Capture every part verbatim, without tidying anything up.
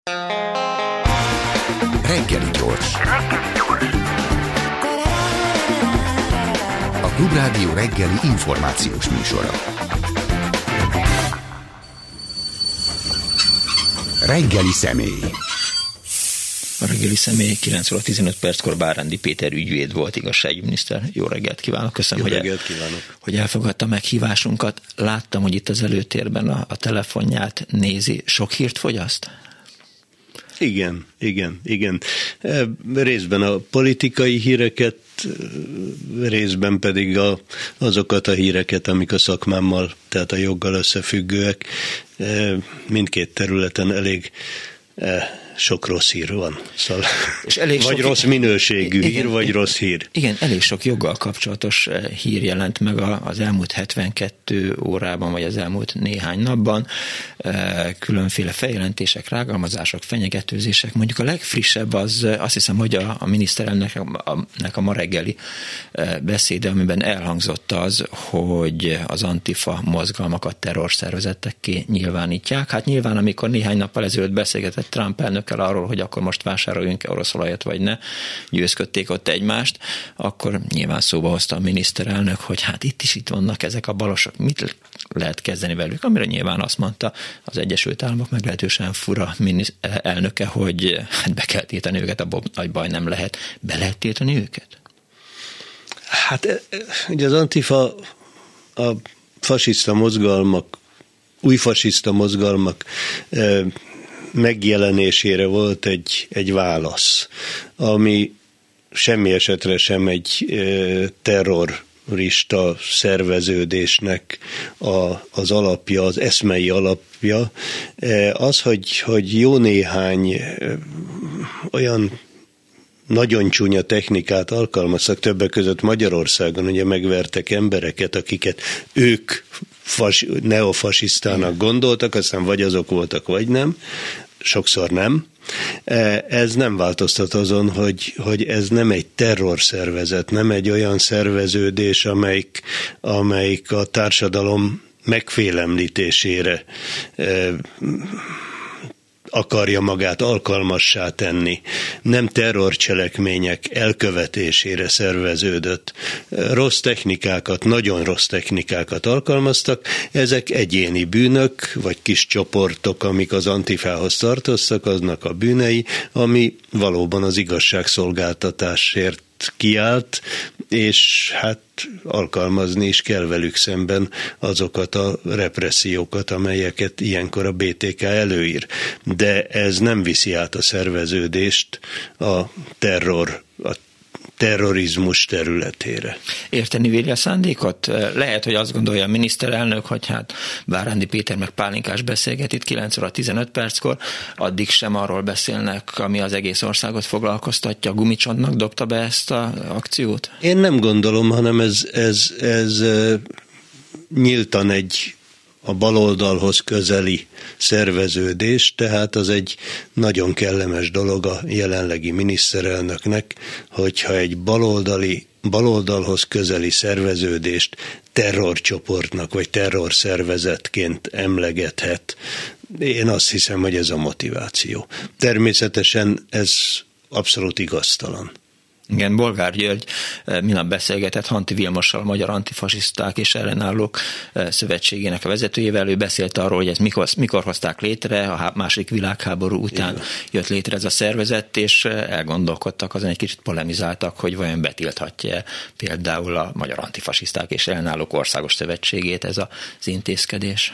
Reggeli gyors. A Klubrádió reggeli információs műsora. Reggeli személy. A reggeli személy kilenc óra tizenöt perckor Bárándi Péter ügyvéd volt, igazságügyminiszter. Jó reggelt kívánok, köszönöm, Jó hogy, reggelt el, kívánok. hogy elfogadta meghívásunkat. Láttam, hogy itt az előtérben a, a telefonját nézi. Sok hírt fogyaszt? Igen, igen, igen. Részben a politikai híreket, részben pedig a, azokat a híreket, amik a szakmámmal, tehát a joggal összefüggőek. Mindkét területen elég sok rossz hír van. Szóval és elég vagy sok rossz minőségű igen, hír, vagy rossz hír. Igen, elég sok joggal kapcsolatos hír jelent meg az elmúlt hetvenkettő órában, vagy az elmúlt néhány napban. Különféle feljelentések, rágalmazások, fenyegetőzések. Mondjuk a legfrissebb az, azt hiszem, hogy a, a miniszterelnöknek a, a ma reggeli beszéde, amiben elhangzott az, hogy az Antifa mozgalmakat terrorszervezetekké nyilvánítják. Hát nyilván, amikor néhány nappal ezelőtt beszélgetett Trump elnök arról, hogy akkor most vásároljunk-e orosz olajat, vagy ne, győzködték ott egymást, akkor nyilván szóba hozta a miniszterelnök, hogy hát itt is itt vannak ezek a balosok, mit lehet kezdeni velük, amire nyilván azt mondta az Egyesült Államok meglehetősen fura elnöke, hogy hát be kell tiltani őket, abban nagy baj nem lehet. Be lehet tiltani őket? Hát ugye az Antifa, a fasiszta mozgalmak, új fasiszta mozgalmak megjelenésére volt egy, egy válasz, ami semmi esetre sem egy e, terrorista szerveződésnek a, az alapja, az eszmei alapja. E, az, hogy, hogy jó néhány e, olyan nagyon csúnya technikát alkalmaztak, többek között Magyarországon, ugye megvertek embereket, akiket ők fas, neofasisztának gondoltak, aztán vagy azok voltak, vagy nem, sokszor nem. Ez nem változtat azon, hogy, hogy ez nem egy terrorszervezet, nem egy olyan szerveződés, amelyik, amelyik a társadalom megfélemlítésére akarja magát alkalmassá tenni. Nem terrorcselekmények elkövetésére szerveződött. Rossz technikákat, nagyon rossz technikákat alkalmaztak. Ezek egyéni bűnök, vagy kis csoportok, amik az Antifához tartoztak, aznak a bűnei, ami valóban az igazságszolgáltatásért kiállt, és hát alkalmazni is kell velük szemben azokat a repressziókat, amelyeket ilyenkor a bé té ká előír. De ez nem viszi át a szerveződést a terror, a terrorizmus területére. Érteni véli a szándékot? Lehet, hogy azt gondolja a miniszterelnök, hogy hát Bárándi Péter meg Pálinkás beszélget itt kilenc óra tizenöt perckor, addig sem arról beszélnek, ami az egész országot foglalkoztatja. Gumicsodnak dobta be ezt az akciót? Én nem gondolom, hanem ez, ez, ez nyíltan egy a baloldalhoz közeli szerveződés, tehát az egy nagyon kellemes dolog a jelenlegi miniszterelnöknek, hogyha egy baloldali, baloldalhoz közeli szerveződést terrorcsoportnak vagy terrorszervezetként emlegethet. Én azt hiszem, hogy ez a motiváció. Természetesen ez abszolút igaztalan. Igen, Bolgár György minap beszélgetett Hanti Vilmossal, a Magyar Antifasiszták és Ellenállók Szövetségének a vezetőjével. Ő beszélt arról, hogy ezt mikor, mikor hozták létre, a második világháború után igen. Jött létre ez a szervezet, és elgondolkodtak, azon egy kicsit polemizáltak, hogy vajon betilthatja például a Magyar Antifasiszták és Ellenállók Országos Szövetségét ez az intézkedés.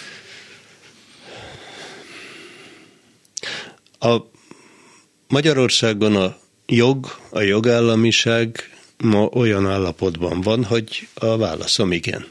A Magyarországon a jog, a jogállamiság ma olyan állapotban van, hogy a válaszom igen.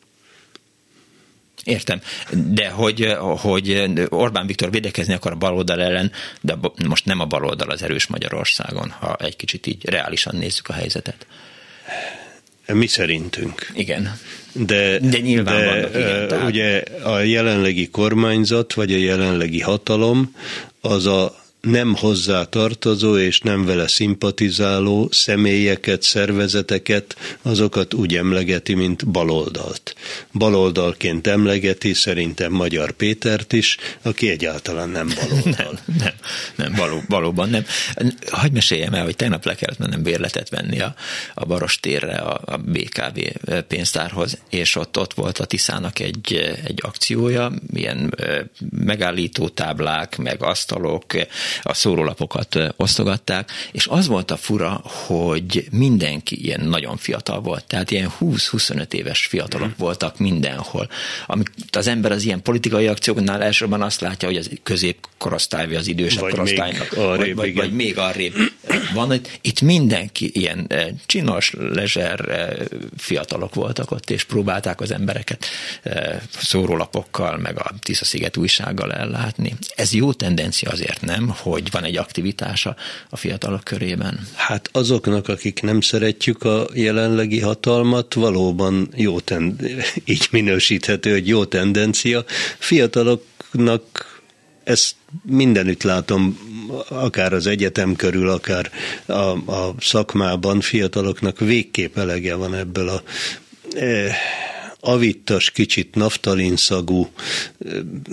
Értem, de hogy, hogy Orbán Viktor védekezni akar a baloldal ellen, de most nem a baloldal az erős Magyarországon, ha egy kicsit így reálisan nézzük a helyzetet. Mi szerintünk. Igen. De, de nyilván de, vannak, igen. Tehát... Ugye a jelenlegi kormányzat, vagy a jelenlegi hatalom, az a nem hozzá tartozó és nem vele szimpatizáló személyeket, szervezeteket, azokat úgy emlegeti, mint baloldalt. Baloldalként emlegeti szerintem Magyar Pétert is, aki egyáltalán nem baloldal. Nem, nem, nem való, valóban nem. Hadd meséljem el, hogy tegnap le kellett mennem bérletet venni a, a Barostérre, a, a bé ká vé pénztárhoz, és ott, ott volt a Tiszának egy, egy akciója, ilyen megállító táblák, meg asztalok, a szórólapokat osztogatták, és az volt a fura, hogy mindenki ilyen nagyon fiatal volt, tehát ilyen húsz-huszonöt éves fiatalok voltak mindenhol. Amit az ember az ilyen politikai akcióknál elsősorban azt látja, hogy az középkorosztály, vagy az idősebb vagy korosztálynak, még arrébb, vagy, vagy, vagy még arrébb van. Itt mindenki ilyen csinos, lezser fiatalok voltak ott, és próbálták az embereket szórólapokkal, meg a Tisza-sziget újsággal ellátni. Ez jó tendencia azért, nem, hogy van egy aktivitása a fiatalok körében? Hát azoknak, akik nem szeretjük a jelenlegi hatalmat, valóban jó ten- így minősíthető, hogy jó tendencia. Fiataloknak ezt mindenütt látom, akár az egyetem körül, akár a, a szakmában, fiataloknak végképp elege van ebből a eh, avittas, kicsit naftalinszagú, eh,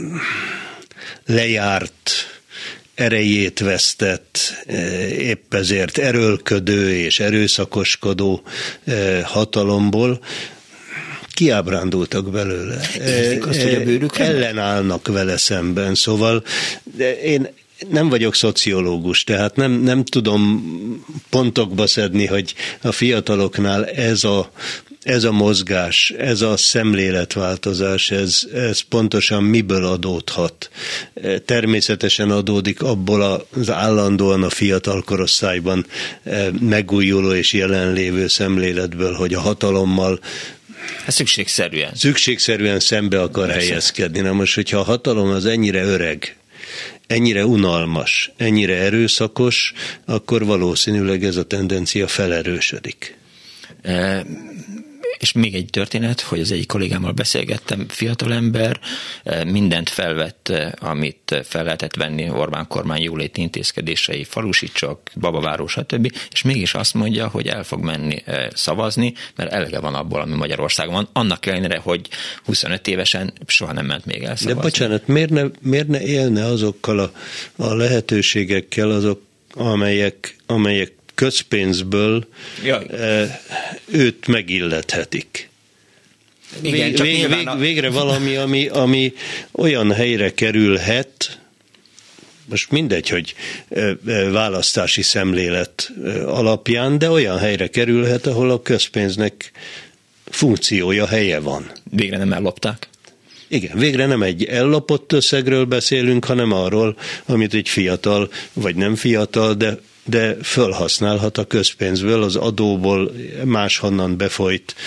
lejárt, erejét vesztett, épp ezért erőlködő és erőszakoskodó hatalomból kiábrándultak belőle. Azt, hogy a bőrükön? Ellenállnak vele szemben, szóval én nem vagyok szociológus, tehát nem, nem tudom pontokba szedni, hogy a fiataloknál ez a Ez a mozgás, ez a szemléletváltozás, ez, ez pontosan miből adódhat? Természetesen adódik abból az állandóan a fiatal korosztályban megújuló és jelenlévő szemléletből, hogy a hatalommal hát szükségszerűen. Szükségszerűen szembe akar Persze. helyezkedni. Na most, hogyha a hatalom az ennyire öreg, ennyire unalmas, ennyire erőszakos, akkor valószínűleg ez a tendencia felerősödik. E- És még egy történet, hogy az egyik kollégámmal beszélgettem, fiatalember, mindent felvett, amit fel lehetett venni Orbán kormány jóléti intézkedései, falusicsok, babaváró, stb. És mégis azt mondja, hogy el fog menni szavazni, mert elege van abból, ami Magyarországon van, annak ellenére, hogy huszonöt évesen soha nem ment még el szavazni. De bocsánat, miért ne, miért ne élne azokkal a, a lehetőségekkel, azok, amelyek, amelyek közpénzből Jaj. őt megillethetik. Igen, vég, vég, vég, a... Végre valami, ami, ami olyan helyre kerülhet, most mindegy, hogy választási szemlélet alapján, de olyan helyre kerülhet, ahol a közpénznek funkciója, helye van. Végre nem ellopták? Igen, végre nem egy ellopott összegről beszélünk, hanem arról, amit egy fiatal, vagy nem fiatal, de de fölhasználhat a közpénzből, az adóból máshonnan befolyt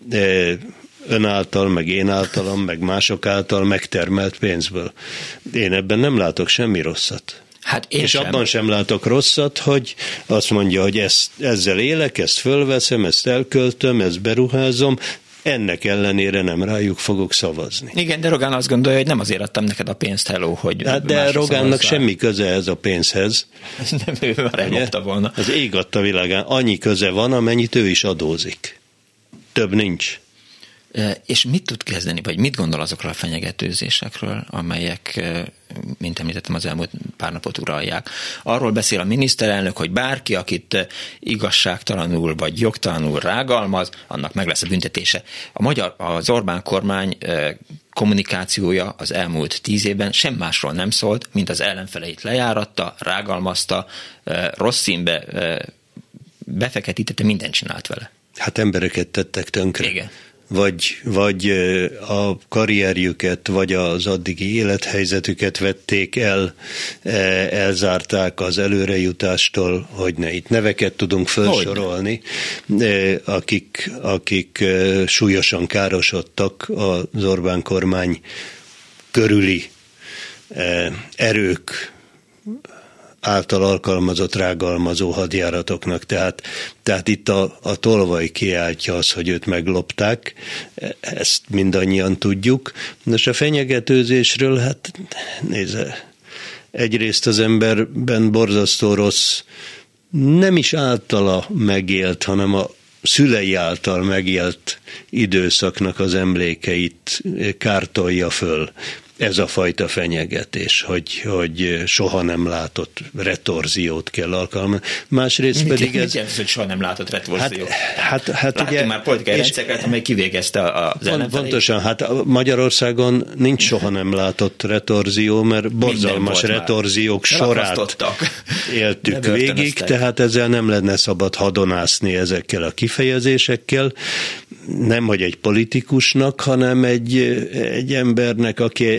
ön által, meg én általam, meg mások által megtermelt pénzből. Én ebben nem látok semmi rosszat. Hát én és sem. abban sem látok rosszat, hogy azt mondja, hogy ezt, ezzel élek, ezt fölveszem, ezt elköltöm, ezt beruházom, ennek ellenére nem rájuk fogok szavazni. Igen, de Rogán azt gondolja, hogy nem azért adtam neked a pénzt, hello, hogy hát de Rogánnak szavazzál. Semmi köze ez a pénzhez. Nem, ő már ellopta volna. Az ég adta világán annyi köze van, amennyit ő is adózik. Több nincs. És mit tud kezdeni, vagy mit gondol azokról a fenyegetőzésekről, amelyek, mint említettem, az elmúlt pár napot uralják? Arról beszél a miniszterelnök, hogy bárki, akit igazságtalanul vagy jogtalanul rágalmaz, annak meg lesz a büntetése. A magyar, az Orbán kormány kommunikációja az elmúlt tíz évben sem másról nem szólt, mint az ellenfeleit lejáratta, rágalmazta, rossz színbe befeketítette, mindent csinált vele. Hát embereket tettek tönkre. Igen. Vagy, vagy a karrierjüket, vagy az addigi élethelyzetüket vették el, elzárták az előrejutástól, hogy ne itt neveket tudunk felsorolni, akik, akik súlyosan károsodtak az Orbán kormány körüli erők által alkalmazott rágalmazó hadjáratoknak. Tehát, tehát itt a, a tolvaj kiáltja az, hogy őt meglopták, ezt mindannyian tudjuk. Nos, a fenyegetőzésről, hát nézze, egyrészt az emberben borzasztó rossz, nem is általa megélt, hanem a szülei által megélt időszaknak az emlékeit kártolja föl ez a fajta fenyegetés, hogy, hogy soha nem látott retorziót kell alkalmazni. Másrészt mit, pedig ez... Mit jelent, hogy soha nem látott retorziót? Hát, hát, hát Láttunk ugye, már politikai rendszereket, amely kivégezte az ellenfeleit. Pontosan, hát Magyarországon nincs soha nem látott retorzió, mert borzalmas retorziók sorát éltük végig, tehát ezzel nem lenne szabad hadonászni ezekkel a kifejezésekkel. Nem, hogy egy politikusnak, hanem egy, egy embernek, aki,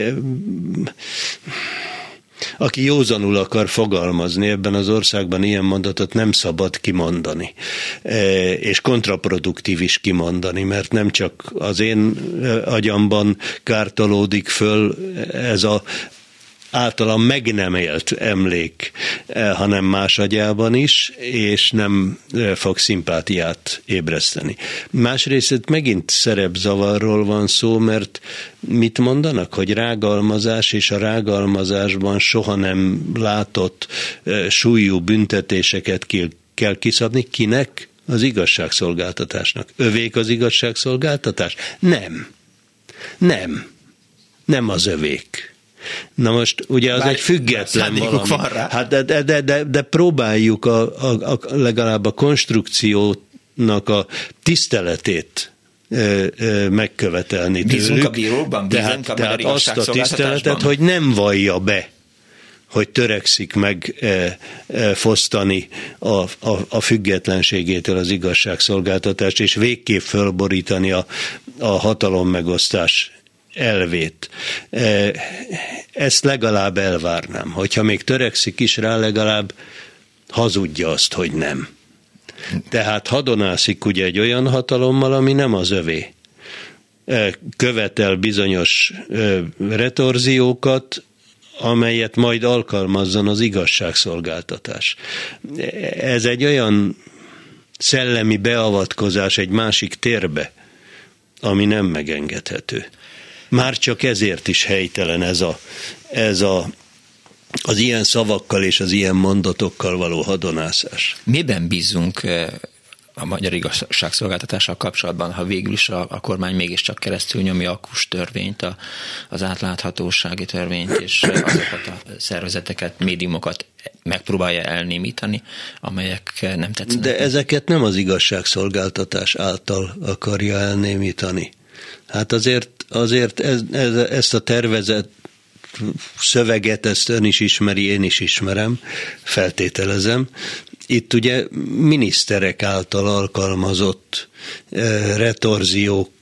aki józanul akar fogalmazni ebben az országban, ilyen mondatot nem szabad kimondani. És kontraproduktív is kimondani, mert nem csak az én agyamban kártolódik föl ez a általam meg nem élt emlék, hanem más agyában is, és nem fog szimpátiát ébreszteni. Másrészt megint szerepzavarról van szó, mert mit mondanak, hogy rágalmazás, és a rágalmazásban soha nem látott súlyú büntetéseket kell kiszabni. Kinek? Az igazságszolgáltatásnak. Övék az igazságszolgáltatás? Nem. Nem. Nem az övék. Na most ugye az Bár egy független valami. Hát de, de, de, de, de próbáljuk a, a, a, legalább a konstrukciónak a tiszteletét ö, ö, megkövetelni tőlük. Bízunk a bírókban, bízunk tehát, a tehát azt a tiszteletet, hogy nem vallja be, hogy törekszik meg e, e, fosztani a, a, a függetlenségétől az igazságszolgáltatást, és végképp fölborítani a, a hatalommegosztás elvét. Ezt legalább elvárnám. Hogyha még törekszik is rá, legalább hazudja azt, hogy nem. Tehát hadonászik ugye egy olyan hatalommal, ami nem az övé. Követel bizonyos retorziókat, amelyet majd alkalmazzon az igazságszolgáltatás. Ez egy olyan szellemi beavatkozás egy másik térbe, ami nem megengedhető. Már csak ezért is helytelen ez, a, ez a, az ilyen szavakkal és az ilyen mondatokkal való hadonászás. Miben bízunk a magyar igazságszolgáltatással kapcsolatban, ha végül is a, a kormány mégiscsak keresztül nyomja a ká u es törvényt, a, az átláthatósági törvényt, és azokat a szervezeteket, médiumokat megpróbálja elnémítani, amelyek nem tetszenek? De ezeket nem az igazságszolgáltatás által akarja elnémítani. Hát azért, azért ez, ez, ezt a tervezett szöveget, ezt ön is ismeri, én is ismerem, feltételezem. Itt ugye miniszterek által alkalmazott retorziókkal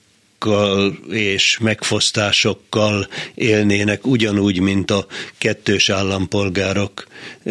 és megfosztásokkal élnének ugyanúgy, mint a kettős állampolgárok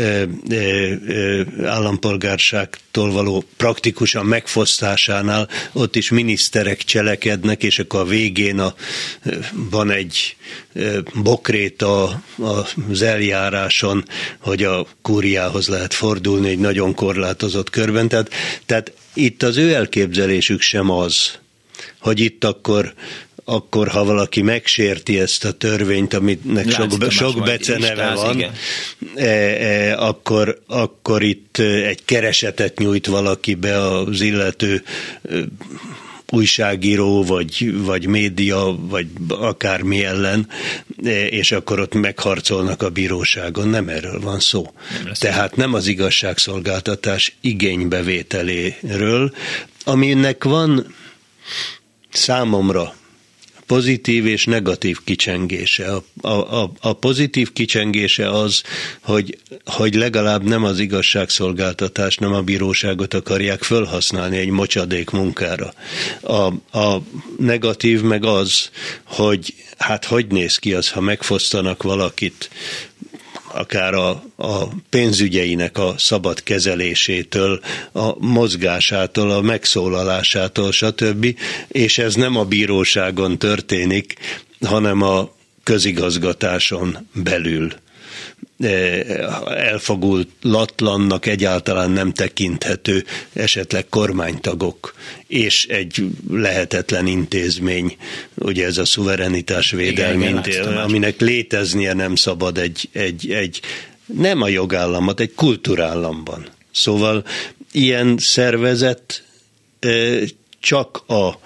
állampolgárságtól való praktikusan megfosztásánál. Ott is miniszterek cselekednek, és akkor a végén a, van egy bokréta az eljáráson, hogy a kúriához lehet fordulni egy nagyon korlátozott körben. Tehát, tehát itt az ő elképzelésük sem az, hogy itt akkor, akkor ha valaki megsérti ezt a törvényt, aminek sok, sok beceneve van, e, e, akkor, akkor itt egy keresetet nyújt valaki be az illető újságíró, vagy, vagy média, vagy akármi ellen, és akkor ott megharcolnak a bíróságon. Nem erről van szó. Nem Tehát nem az igazságszolgáltatás igénybevételéről, aminek van számomra pozitív és negatív kicsengése. A, a, a pozitív kicsengése az, hogy, hogy legalább nem az igazságszolgáltatás, nem a bíróságot akarják felhasználni egy mocsadék munkára. A, a negatív meg az, hogy hát hogy néz ki az, ha megfosztanak valakit, akár a, a pénzügyeinek a szabad kezelésétől, a mozgásától, a megszólalásától, stb. És ez nem a bíróságon történik, hanem a közigazgatáson belül. elfogulatlannak egyáltalán nem tekinthető esetleg kormánytagok, és egy lehetetlen intézmény, ugye ez a szuverenitásvédelmi intézmény, aminek léteznie nem szabad egy, egy, egy nem a jogállamot, egy kultúrállamban. Szóval ilyen szervezet csak a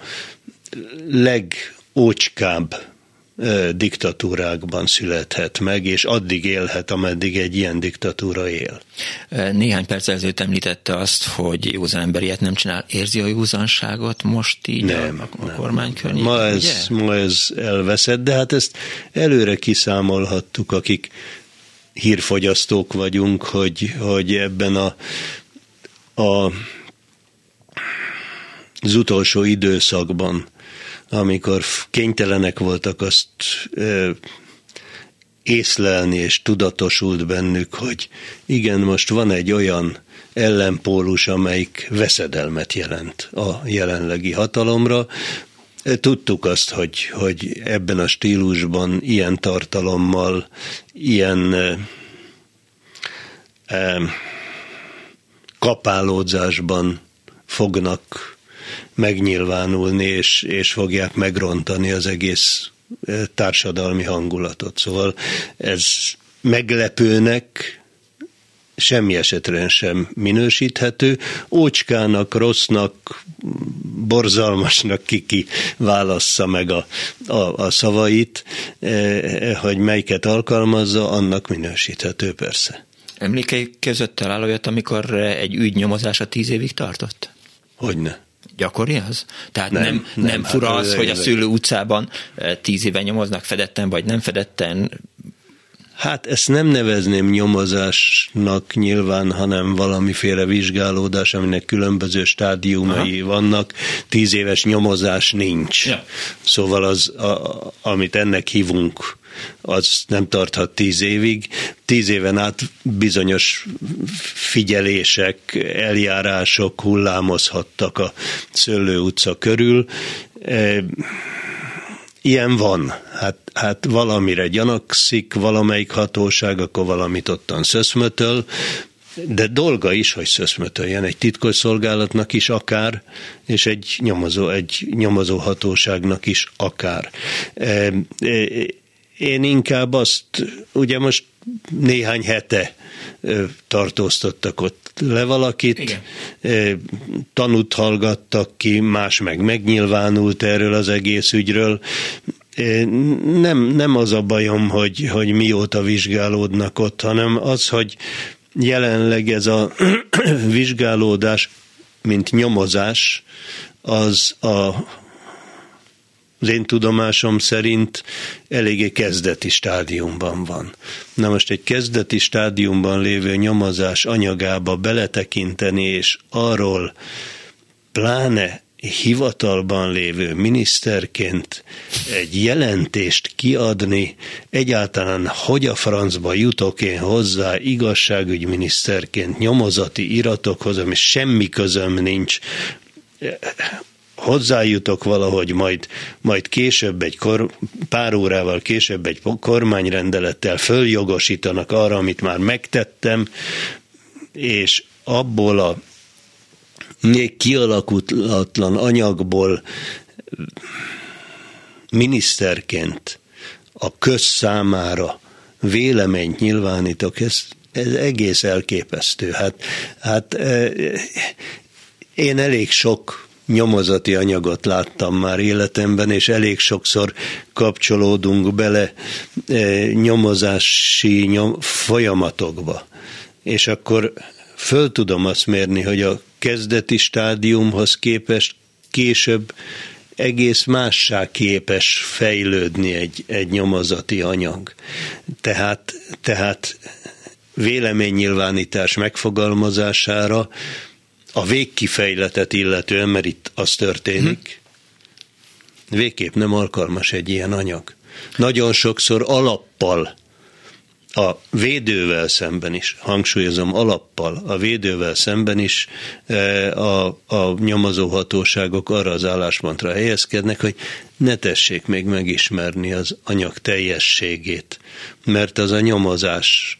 legócskább diktatúrákban születhet meg, és addig élhet, ameddig egy ilyen diktatúra él. Néhány perc ezelőtt említette azt, hogy józan ember ilyet nem csinál. Érzi a józanságot most így nem, a, a kormány környékén? Ma ez, ma ez elveszett, de hát ezt előre kiszámolhattuk, akik hírfogyasztók vagyunk, hogy, hogy ebben a, a az utolsó időszakban, amikor kénytelenek voltak azt ö, észlelni, és tudatosult bennük, hogy igen, most van egy olyan ellenpólus, amelyik veszedelmet jelent a jelenlegi hatalomra. Tudtuk azt, hogy, hogy ebben a stílusban, ilyen tartalommal, ilyen ö, ö, kapálódzásban fognak megnyilvánulni, és, és fogják megrontani az egész társadalmi hangulatot. Szóval ez meglepőnek semmi esetben sem minősíthető. Ócskának, rossznak, borzalmasnak ki-ki válassza meg a, a, a szavait, hogy melyiket alkalmazza, annak minősíthető persze. Emlékei között talál olyat, amikor egy ügy nyomozása tíz évig tartott? Hogyne. Gyakori az? Tehát nem, nem, nem, nem fura hát az, hogy a Szőlő utcában tíz éven nyomoznak fedetten, vagy nem fedetten? Hát ezt nem nevezném nyomozásnak nyilván, hanem valamiféle vizsgálódás, aminek különböző stádiumai Aha. vannak. Tíz éves nyomozás nincs. Ja. Szóval az, a, amit ennek hívunk, az nem tarthat tíz évig. Tíz éven át bizonyos figyelések, eljárások hullámozhattak a Szőlő utca körül. Ilyen van. Hát, hát valamire gyanakszik valamelyik hatóság, akkor valamit ottan szöszmötöl, de dolga is, hogy szöszmötöljen egy titkosszolgálatnak is akár, és egy nyomozó, egy nyomozó hatóságnak is akár. Én inkább azt, ugye most néhány hete tartóztattak ott le valakit, Igen. tanút hallgattak ki, más meg megnyilvánult erről az egész ügyről. Nem, nem az a bajom, hogy, hogy mióta vizsgálódnak ott, hanem az, hogy jelenleg ez a vizsgálódás, mint nyomozás, az a az én tudomásom szerint eléggé kezdeti stádiumban van. Na most egy kezdeti stádiumban lévő nyomozás anyagába beletekinteni, és arról pláne hivatalban lévő miniszterként egy jelentést kiadni, egyáltalán hogy a francba jutok én hozzá igazságügyminiszterként nyomozati iratokhoz, ami semmi közöm nincs, hozzájutok valahogy, majd, majd később egy kor, pár órával később egy kormányrendelettel följogosítanak arra, amit már megtettem, és abból a még kialakulatlan anyagból miniszterként a közszámára véleményt nyilvánítok, ez, ez egész elképesztő. Hát, hát én elég sok nyomozati anyagot láttam már életemben, és elég sokszor kapcsolódunk bele nyomozási nyom, folyamatokba. És akkor föl tudom azt mérni, hogy a kezdeti stádiumhoz képest később egész mássá képes fejlődni egy, egy nyomozati anyag. Tehát, tehát véleménynyilvánítás megfogalmazására a végkifejletet illetően, mert itt az történik, hm. végképp nem alkalmas egy ilyen anyag. Nagyon sokszor alappal, a védővel szemben is, hangsúlyozom, alappal, a védővel szemben is a, a nyomozóhatóságok arra az álláspontra helyezkednek, hogy ne tessék még megismerni az anyag teljességét, mert az a nyomozás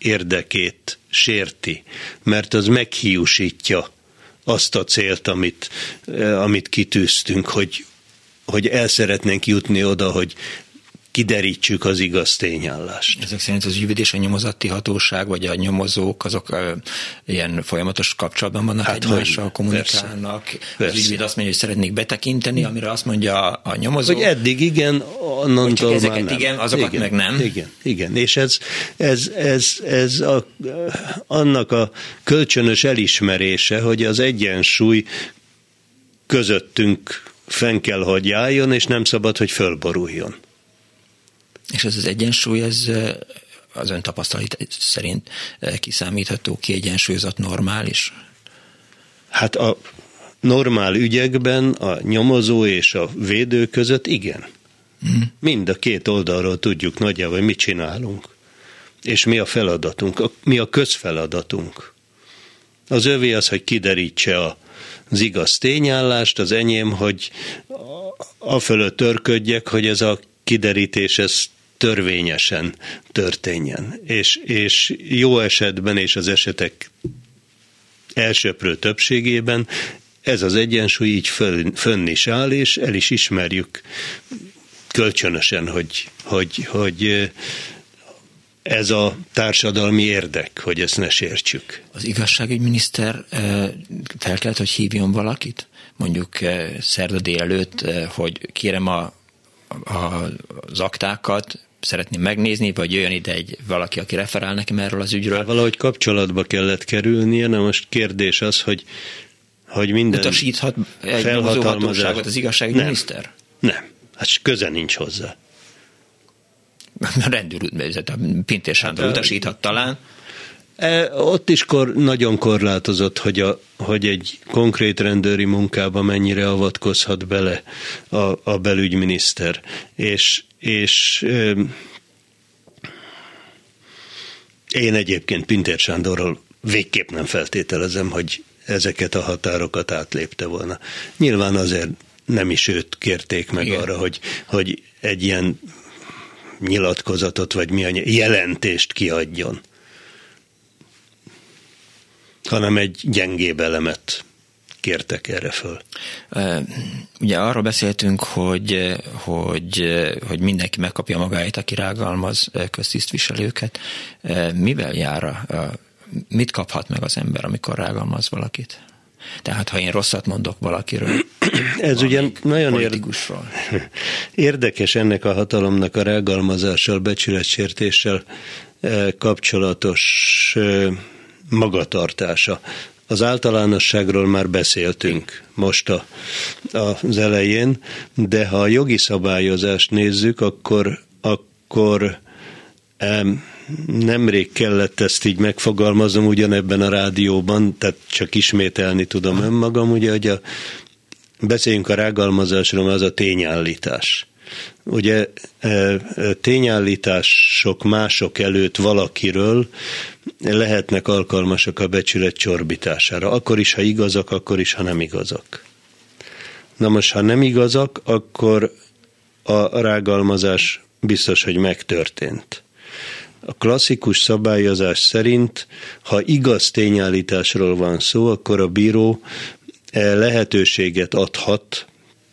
érdekét sérti, mert az meghiúsítja azt a célt, amit, amit kitűztünk, hogy, hogy el szeretnénk jutni oda, hogy kiderítsük az igaz tényállást. Ezek szerint az ügyvéd és a nyomozati hatóság, vagy a nyomozók, azok ö, ilyen folyamatos kapcsolatban vannak hát, egymással, kommunikálnak. Persze, az persze. Ügyvéd azt mondja, hogy szeretnék betekinteni, amire azt mondja a nyomozó. Hogy eddig igen, onnantól csak már ezeket nem. igen, azokat igen, meg nem. Igen, igen. És ez, ez, ez, ez a, annak a kölcsönös elismerése, hogy az egyensúly közöttünk fenn kell, hogy álljon, és nem szabad, hogy fölboruljon. És ez az egyensúly, ez az ön tapasztalat szerint kiszámítható, kiegyensúlyozott, normális? Hát a normál ügyekben a nyomozó és a védő között igen. Mm. Mind a két oldalról tudjuk nagyjából, hogy mit csinálunk. És mi a feladatunk, mi a közfeladatunk. Az övé az, hogy kiderítse az igaz tényállást, az enyém, hogy afölött törködjek, hogy ez a kiderítés, ez törvényesen történjen. És, és jó esetben, és az esetek elsöprő többségében ez az egyensúly így fönn, fönn is áll, és el is ismerjük kölcsönösen, hogy, hogy, hogy ez a társadalmi érdek, hogy ezt ne sértsük. Az igazságügyminiszter fel kellett, hogy hívjon valakit? Mondjuk szerda délelőtt, hogy kérem a, a, az aktákat, szeretném megnézni, vagy jöjjön ide egy valaki, aki referál nekem erről az ügyről. Valahogy kapcsolatba kellett kerülnie, na most kérdés az, hogy, hogy minden utasíthat egy nyomozóhatóságot az igazságügyminiszter? Nem, nem, hát köze nincs hozzá. A rendőr, a Pintér Sándor hát, utasíthat talán. Ott is kor, nagyon korlátozott, hogy, a, hogy egy konkrét rendőri munkába mennyire avatkozhat bele a, a belügyminiszter. És, és euh, én egyébként Pintér Sándorról végképp nem feltételezem, hogy ezeket a határokat átlépte volna. Nyilván azért nem is őt kérték meg Igen. arra, hogy, hogy egy ilyen nyilatkozatot, vagy milyen jelentést kiadjon, hanem egy gyengébb elemet kértek erre föl. Ugye arról beszéltünk, hogy, hogy, hogy mindenki megkapja magáit, aki rágalmaz köztisztviselőket. Mivel jár, mit kaphat meg az ember, amikor rágalmaz valakit? Tehát, ha én rosszat mondok valakiről, ez ugye nagyon érdekes ennek a hatalomnak a rágalmazással, becsületsértéssel kapcsolatos magatartása. Az általánosságról már beszéltünk most a, az elején, de ha a jogi szabályozást nézzük, akkor, akkor em, nemrég kellett ezt így megfogalmaznom ugyanebben a rádióban, tehát csak ismételni tudom önmagam, ugye, hogy a, beszéljünk a rágalmazásról, az a tényállítás. Ugye tényállítások mások előtt valakiről lehetnek alkalmasak a becsület csorbítására. Akkor is, ha igazak, akkor is, ha nem igazak. Na most, ha nem igazak, akkor a rágalmazás biztos, hogy megtörtént. A klasszikus szabályozás szerint, ha igaz tényállításról van szó, akkor a bíró lehetőséget adhat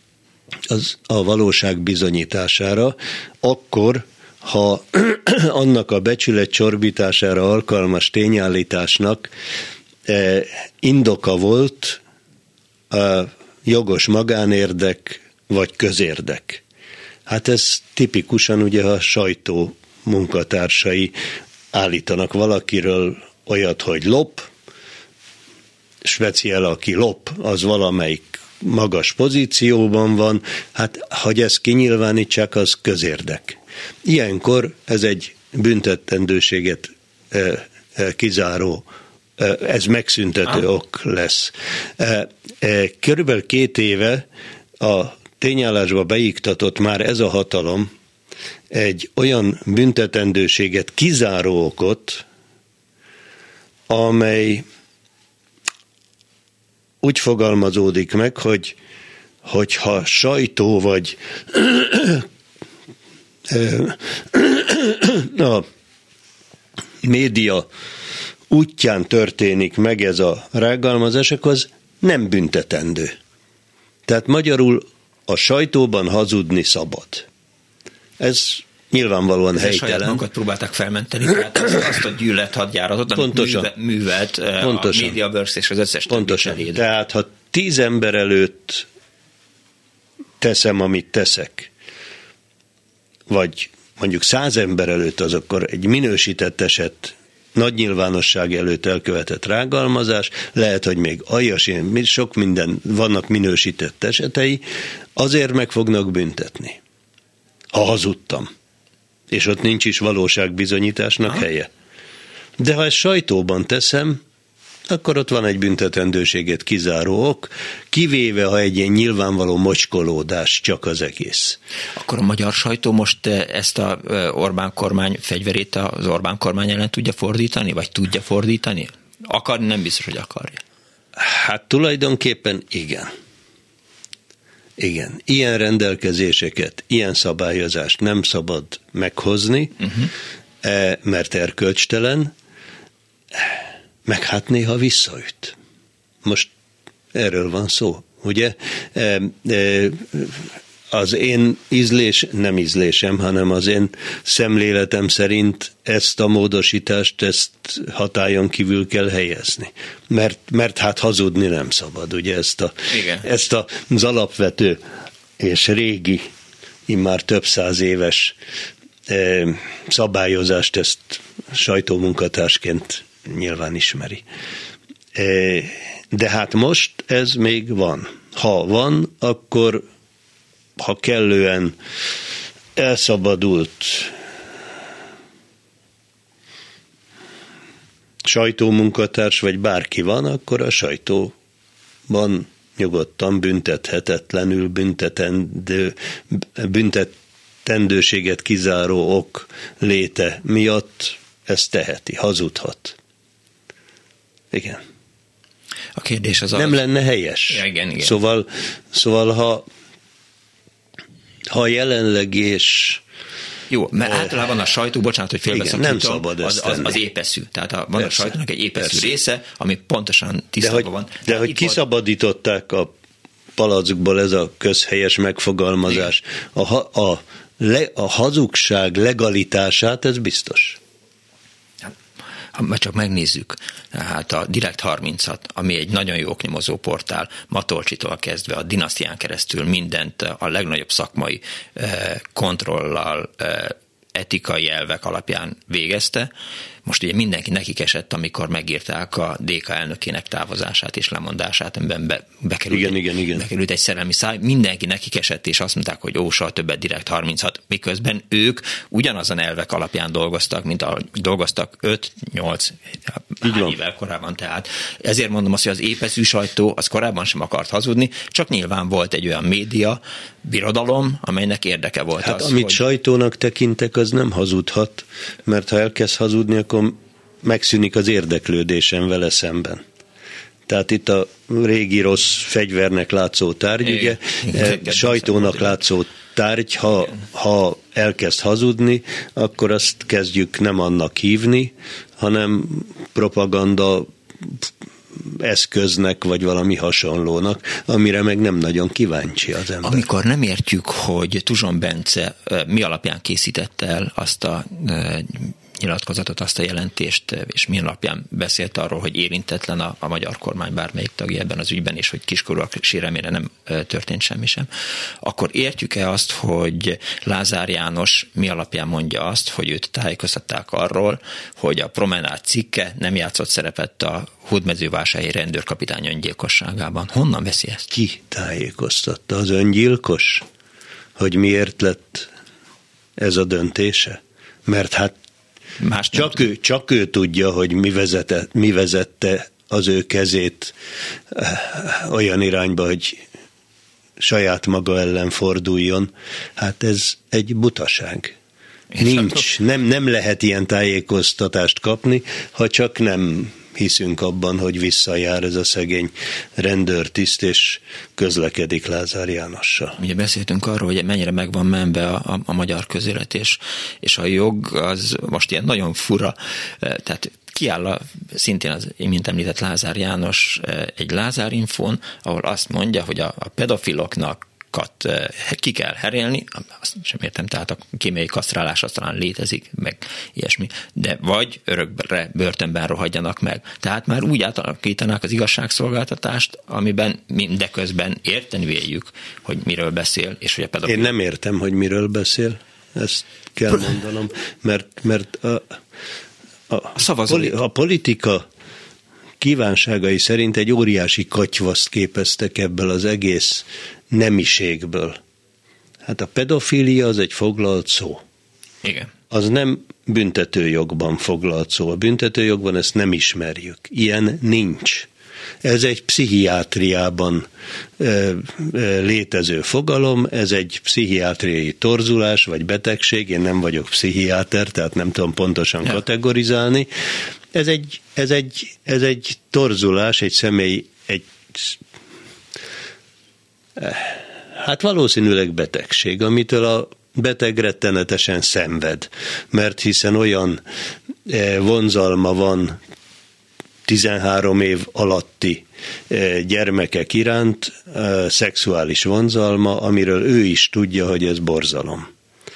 az a valóság bizonyítására, akkor, ha annak a becsület csorbítására alkalmas tényállításnak indoka volt a jogos magánérdek vagy közérdek. Hát ez tipikusan ugye a sajtó munkatársai állítanak valakiről olyat, hogy lop, speciál aki lop, az valamelyik magas pozícióban van, hát hogy ezt kinyilvánítsák, az közérdek. Ilyenkor ez egy büntettendőséget e, e, kizáró, e, ez megszüntető ah. ok lesz. E, e, körülbelül két éve a tényállásba beiktatott már ez a hatalom egy olyan büntetendőséget kizáró okot, amely úgy fogalmazódik meg, hogy hogyha sajtó vagy a média útján történik meg ez a rágalmazás, akkor az nem büntetendő. Tehát magyarul a sajtóban hazudni szabad. Ez nyilvánvalóan Ezzel helytelen. Saját magukat próbálták felmenteni, tehát azt a gyűlölet-hadjáratot, amit műve, művelt Pontosan. a MediaWorks és az összes Pontosan. többi Tehát ha tíz ember előtt teszem, amit teszek, vagy mondjuk száz ember előtt, az akkor egy minősített eset, nagy nyilvánosság előtt elkövetett rágalmazás, lehet, hogy még aljas, sok minden, vannak minősített esetei, azért meg fognak büntetni, ha hazudtam. És ott nincs is valóságbizonyításnak Aha. helye. De ha ezt sajtóban teszem, akkor ott van egy büntetendőséget kizáró ok, kivéve, ha egy ilyen nyilvánvaló mocskolódás csak az egész. Akkor a magyar sajtó most ezt a Orbán kormány fegyverét az Orbán kormány ellen tudja fordítani, vagy tudja fordítani? Akar, nem biztos, hogy akarja. Hát tulajdonképpen igen. Igen. Ilyen rendelkezéseket, ilyen szabályozást nem szabad meghozni, uh-huh. mert erkölcstelen, meg hát néha visszaüt. Most erről van szó, ugye? Az én ízlés, nem ízlésem, hanem az én szemléletem szerint ezt a módosítást, ezt hatályon kívül kell helyezni. Mert, mert hát hazudni nem szabad, ugye? Ezt, a, ezt az alapvető és régi, immár több száz éves szabályozást, ezt sajtómunkatársként nyilván ismeri. De hát most ez még van. Ha van, akkor ha kellően elszabadult sajtómunkatárs, vagy bárki van, akkor a sajtóban nyugodtan büntethetetlenül büntetendő, büntetendőséget kizáró ok léte miatt ezt teheti, hazudhat. Igen. A kérdés az Nem az... lenne helyes. Ja, igen, igen. Szóval, szóval ha, ha jelenleg és... Jó, mert általában a sajtó, bocsánat, hogy félbeszakítom, az, az, az, az épeszű. Tehát a, van persze, a sajtónak egy épeszű persze. része, ami pontosan tisztában de van. De Tehát hogy kiszabadították a palackból, ez a közhelyes megfogalmazás, a, a, le, a hazugság legalitását, ez biztos. Ha csak megnézzük, hát a Direkt harmincat, ami egy nagyon jó oknyomozó portál, Matolcsitól kezdve a Dinasztián keresztül mindent a legnagyobb szakmai kontrollal, etikai elvek alapján végezte. Most ugye mindenki nekik esett, amikor megírták a dé ká elnökének távozását és lemondását, amiben be, bekerült, igen, egy, igen, igen. bekerült egy szerelmi száj. Mindenki nekik esett, és azt mondták, hogy ó, soha többet Direkt harminchat, miközben ők ugyanazon elvek alapján dolgoztak, mint a dolgoztak öt nyolc évvel korábban. Tehát ezért mondom azt, hogy az épeszű sajtó az korábban sem akart hazudni, csak nyilván volt egy olyan média birodalom, amelynek érdeke volt hát az, amit hogy... sajtónak tekintek, az nem hazudhat, mert ha elkezd hazudni, akkor megszűnik az érdeklődésem vele szemben. Tehát itt a régi rossz fegyvernek látszó tárgy, ugye, sajtónak látszó tárgy, ha, ha elkezd hazudni, akkor azt kezdjük nem annak hívni, hanem propaganda eszköznek, vagy valami hasonlónak, amire meg nem nagyon kíváncsi az ember. Amikor nem értjük, hogy Tuzson Bence mi alapján készítette el azt a nyilatkozatot, azt a jelentést, és mi alapján beszélt arról, hogy érintetlen a, a magyar kormány bármelyik tagja ebben az ügyben, és hogy kiskorúak sérelmére nem történt semmi sem. Akkor értjük-e azt, hogy Lázár János mi alapján mondja azt, hogy őt tájékoztatták arról, hogy a Promenád cikke nem játszott szerepet a hódmezővásárhelyi rendőrkapitány öngyilkosságában? Honnan veszi ezt? Ki tájékoztatta? Az öngyilkos? Hogy miért lett ez a döntése? Mert hát Más csak, ő, csak ő tudja, hogy mi, vezete, mi vezette az ő kezét olyan irányba, hogy saját maga ellen forduljon. Hát ez egy butaság. Nincs, nem, nem lehet ilyen tájékoztatást kapni, ha csak nem hiszünk abban, hogy visszajár ez a szegény rendőrtiszt, és közlekedik Lázár Jánossal. Ugye beszéltünk arról, hogy mennyire meg van menve a, a, a magyar közélet, és, és a jog az most ilyen nagyon fura, tehát kiáll a, szintén az mint említett Lázár János egy Lázár Infón, ahol azt mondja, hogy a, a pedofiloknak ki kell herélni, azt sem értem, tehát a kémiai kasztrálás az talán létezik, meg ilyesmi, de vagy örökre börtönben rohadjanak meg. Tehát már úgy átalakítanák az igazságszolgáltatást, amiben mindeközben érteni véljük, hogy miről beszél, és hogy a pedofil... Én nem értem, hogy miről beszél, ezt kell mondanom, mert, mert a, a, a, poli, a politika kívánságai szerint egy óriási katyvaszt képeztek ebből az egész nemiségből. Hát a pedofília az egy foglalt szó. Igen. Az nem büntetőjogban foglalt szó. A büntetőjogban ezt nem ismerjük. Ilyen nincs. Ez egy pszichiátriában e, e, létező fogalom, ez egy pszichiátriai torzulás vagy betegség, én nem vagyok pszichiáter, tehát nem tudom pontosan ja. kategorizálni. Ez egy, ez, egy, ez egy torzulás, egy személy, egy hát valószínűleg betegség, amitől a beteg rettenetesen szenved, mert hiszen olyan vonzalma van tizenhárom év alatti gyermekek iránt, szexuális vonzalma, amiről ő is tudja, hogy ez borzalom.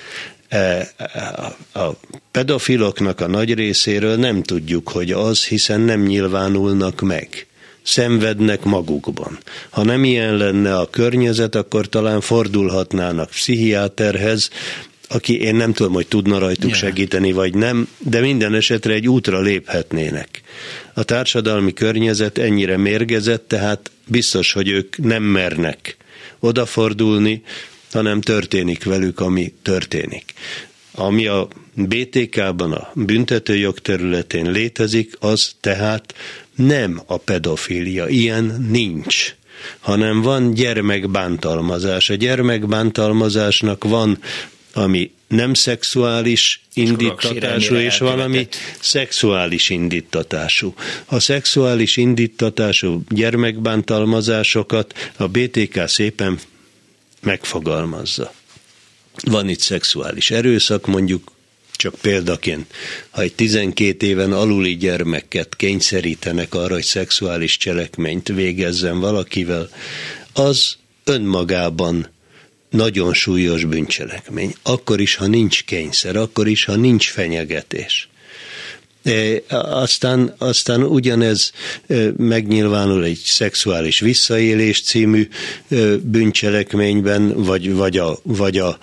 A pedofiloknak a nagy részéről nem tudjuk, hogy az, hiszen nem nyilvánulnak meg. Szenvednek magukban. Ha nem ilyen lenne a környezet, akkor talán fordulhatnának pszichiáterhez, aki én nem tudom, hogy tudna rajtuk segíteni, vagy nem, de minden esetre egy útra léphetnének. A társadalmi környezet ennyire mérgezett, tehát biztos, hogy ők nem mernek odafordulni, hanem történik velük, ami történik. Ami a bé té ká-ban, a büntetőjog területén létezik, az tehát nem a pedofília, ilyen nincs, hanem van gyermekbántalmazás. A gyermekbántalmazásnak van, ami nem szexuális indítatású, és van, ami szexuális indítatású. A szexuális indítatású gyermekbántalmazásokat a bé té ká szépen megfogalmazza. Van itt szexuális erőszak, mondjuk csak példaként, ha egy tizenkét éven aluli gyermeket kényszerítenek arra, hogy szexuális cselekményt végezzen valakivel, az önmagában nagyon súlyos bűncselekmény. Akkor is, ha nincs kényszer, akkor is, ha nincs fenyegetés. E, aztán, aztán ugyanez e, megnyilvánul egy szexuális visszaélés című e, bűncselekményben, vagy, vagy a, vagy a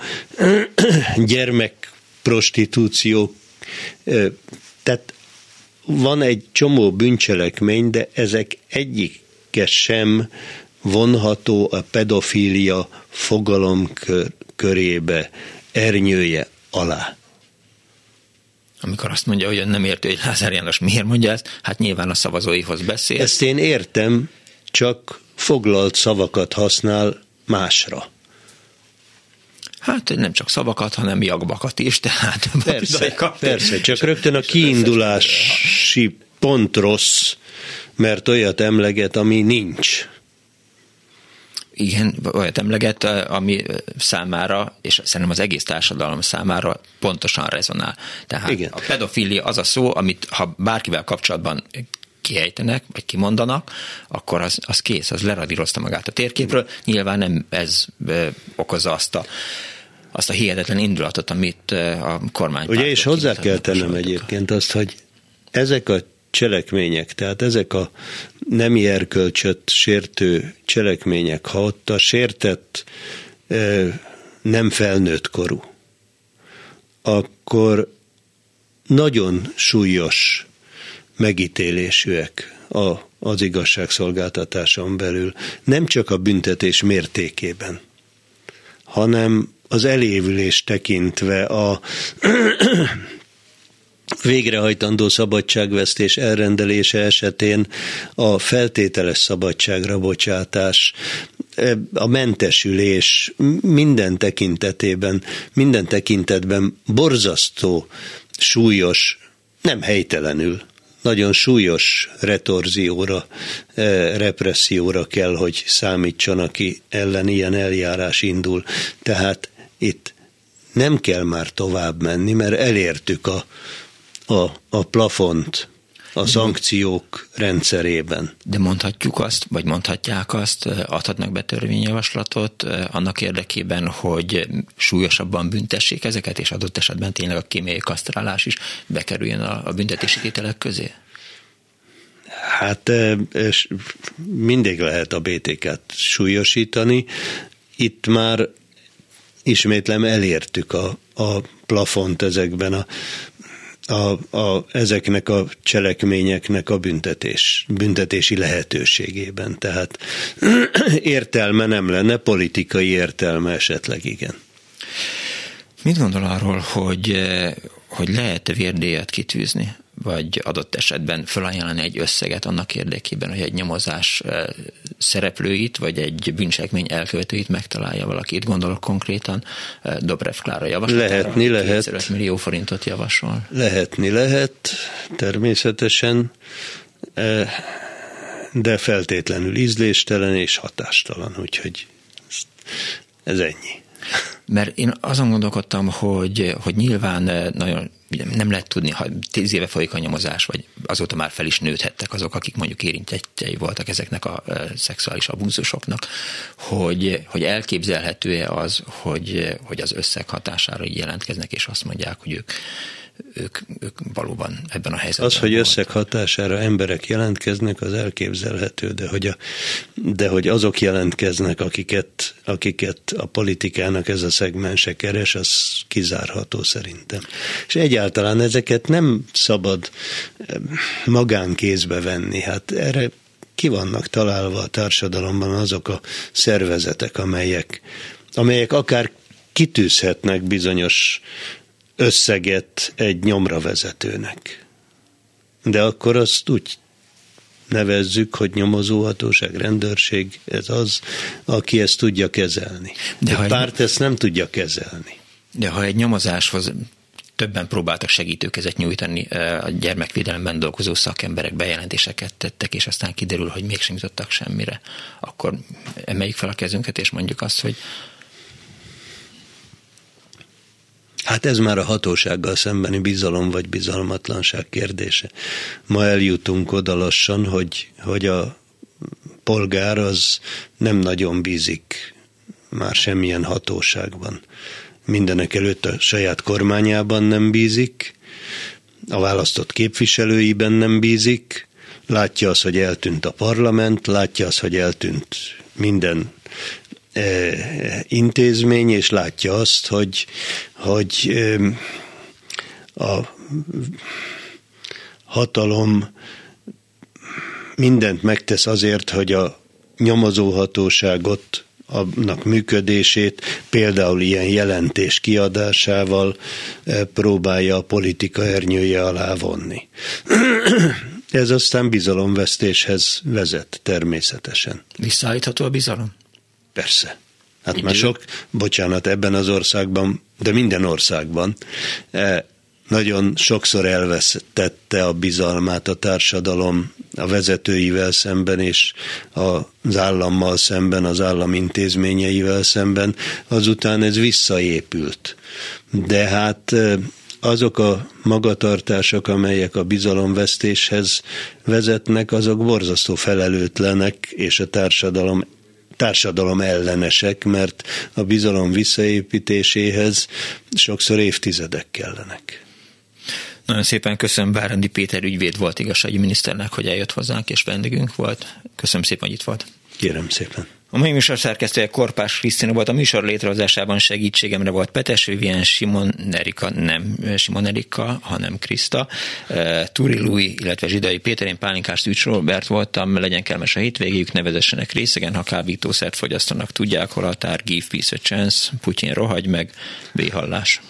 gyermek prostitúció. E, tehát van egy csomó bűncselekmény, de ezek egyike sem vonható a pedofília fogalom körébe, ernyője alá. Amikor azt mondja, hogy nem értő, hogy Lázár János miért mondja ezt, hát nyilván a szavazóihoz beszél. Ezt én értem, csak foglalt szavakat használ másra. Hát nem csak szavakat, hanem jagbakat is, tehát... Persze, persze, csak rögtön a kiindulási pont rossz, mert olyat emleget, ami nincs. Igen, olyat emleget, ami számára, és szerintem az egész társadalom számára pontosan rezonál. Tehát igen. A pedofília az a szó, amit ha bárkivel kapcsolatban kiejtenek, vagy kimondanak, akkor az, az kész, az leradírozta magát a térképről. Nyilván nem ez okozza azt a, azt a hihetetlen indulatot, amit a kormánypárt... Ugye, és hozzá kell tennem egyébként azt, hogy ezek a cselekmények, tehát ezek a nemi erkölcsöt sértő cselekmények, ha ott a sértett nem felnőtt korú, akkor nagyon súlyos megítélésűek a, az igazságszolgáltatáson belül. Nem csak a büntetés mértékében, hanem az elévülés tekintve a végrehajtandó szabadságvesztés elrendelése esetén a feltételes szabadságra bocsátás, a mentesülés minden tekintetében, minden tekintetben borzasztó, súlyos, nem helytelenül, nagyon súlyos retorzióra, represszióra kell, hogy számítson, aki ellen ilyen eljárás indul. Tehát itt nem kell már tovább menni, mert elértük a, a, a plafont a szankciók rendszerében. De mondhatjuk azt, vagy mondhatják azt, adhatnak be törvényjavaslatot annak érdekében, hogy súlyosabban büntessék ezeket, és adott esetben tényleg a kémiai kasztrálás is bekerüljön a, a büntetési tételek közé? Hát mindig lehet a bé té ká-t súlyosítani. Itt már ismétlem elértük a, a plafont ezekben a A, a, ezeknek a cselekményeknek a büntetés, büntetési lehetőségében. Tehát értelme nem lenne, politikai értelme esetleg igen. Mit gondol arról, hogy, hogy lehet vérdíjat kitűzni, vagy adott esetben felajánlani egy összeget annak érdekében, hogy egy nyomozás szereplőit, vagy egy bűncselekmény elkövetőit megtalálja valaki? Itt gondolok konkrétan Dobrev Klára javaslatára. Lehetni lehet. kétszázöt millió forintot javasol. Lehetni lehet, természetesen, de feltétlenül ízléstelen és hatástalan, úgyhogy ez ennyi. Mert én azon gondolkodtam, hogy, hogy nyilván nagyon nem lehet tudni, ha tíz éve folyik a nyomozás, vagy azóta már fel is nőthettek azok, akik mondjuk érintettjei voltak ezeknek a e, szexuális abúzusoknak, hogy, hogy elképzelhető-e az, hogy, hogy az összeg hatására így jelentkeznek, és azt mondják, hogy ők, ők, ők valóban ebben a helyzetben Az, hogy volt. összeg hatására emberek jelentkeznek, az elképzelhető, de hogy, a, de hogy azok jelentkeznek, akiket, akiket a politikának ez a szegmense keres, az kizárható szerintem. És egyáltalán ezeket nem szabad magánkézbe venni. Hát erre ki vannak találva a társadalomban azok a szervezetek, amelyek, amelyek akár kitűzhetnek bizonyos összeget egy nyomravezetőnek. De akkor azt úgy nevezzük, hogy nyomozóhatóság, rendőrség, ez az, aki ezt tudja kezelni. De a párt egy... ezt nem tudja kezelni. De ha egy nyomozáshoz többen próbáltak segítőkezet nyújtani, a gyermekvédelemben dolgozó szakemberek bejelentéseket tettek, és aztán kiderül, hogy mégsem jutottak semmire, akkor emeljük fel a kezünket, és mondjuk azt, hogy hát ez már a hatósággal szembeni bizalom vagy bizalmatlanság kérdése. Ma eljutunk oda lassan, hogy, hogy a polgár az nem nagyon bízik már semmilyen hatóságban. Mindenek előtt a saját kormányában nem bízik, a választott képviselőiben nem bízik, látja azt, hogy eltűnt a parlament, látja azt, hogy eltűnt minden intézmény, és látja azt, hogy, hogy a hatalom mindent megtesz azért, hogy a nyomozóhatóságot, annak működését például ilyen jelentés kiadásával próbálja a politika ernyője alá vonni. Ez aztán bizalomvesztéshez vezet természetesen. Visszaállítható a bizalom? Persze. Hát Idő. Már sok, bocsánat, ebben az országban, de minden országban nagyon sokszor elvesztette a bizalmát a társadalom a vezetőivel szemben, és az állammal szemben, az állam intézményeivel szemben. Azután ez visszaépült. De hát azok a magatartások, amelyek a bizalomvesztéshez vezetnek, azok borzasztó felelőtlenek, és a társadalom társadalom ellenesek, mert a bizalom visszaépítéséhez sokszor évtizedek kellenek. Nagyon szépen köszönöm, Bárándi Péter ügyvéd volt igazságügyi miniszternek, hogy eljött hozzánk, és vendégünk volt. Köszönöm szépen, hogy itt volt. Kérem szépen. A mai műsor szerkesztője Korpás Krisztina volt, a műsor létrehozásában segítségemre volt Petes Vivien, Simon Erika, nem Simon Erika, hanem Kriszta, Turi Lui, illetve Zsidai Péter, én Pálinkás Szűcs Robert voltam, legyen kellemes a hétvégéjük, nevezessenek részegen, ha kábítószert fogyasztanak, tudják, hol a tár, give peace a chance, Putyin rohagy meg, véhallás.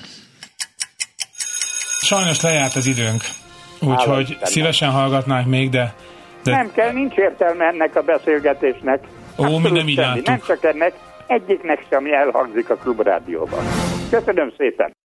Sajnos lejárt az időnk, úgyhogy szívesen hallgatnánk még, de, de... Nem kell, nincs értelme ennek a beszélgetésnek. Ó, mi nem így láttuk. Nem csak ennek, egyiknek sem elhangzik a Klubrádióban. Köszönöm szépen!